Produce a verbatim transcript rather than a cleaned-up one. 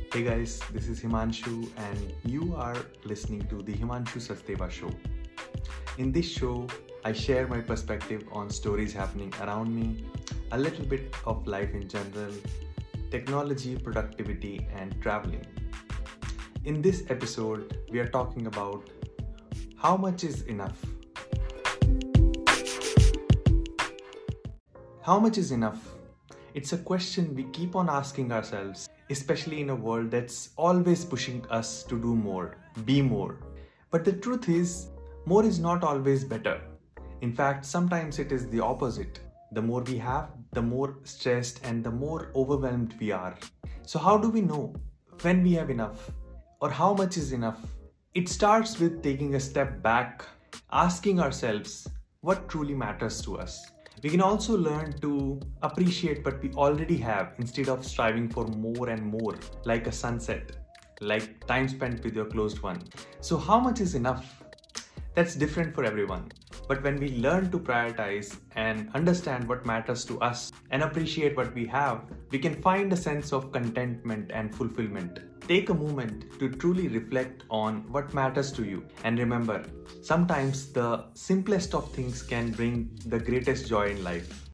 Hey guys, this is Himanshu and you are listening to the Himanshu Sachdeva Show. In this show, I share my perspective on stories happening around me, a little bit of life in general, technology, productivity, and traveling. In this episode, we are talking about how much is enough. How much is enough? It's a question we keep on asking ourselves, especially in a world that's always pushing us to do more, be more. But the truth is, more is not always better. In fact, sometimes it is the opposite. The more we have, the more stressed and the more overwhelmed we are. So how do we know when we have enough or how much is enough? It starts with taking a step back, asking ourselves what truly matters to us. We can also learn to appreciate what we already have instead of striving for more and more, like a sunset, like time spent with your closed one. So how much is enough? That's different for everyone. But when we learn to prioritize and understand what matters to us and appreciate what we have, we can find a sense of contentment and fulfillment. Take a moment to truly reflect on what matters to you. And remember, sometimes the simplest of things can bring the greatest joy in life.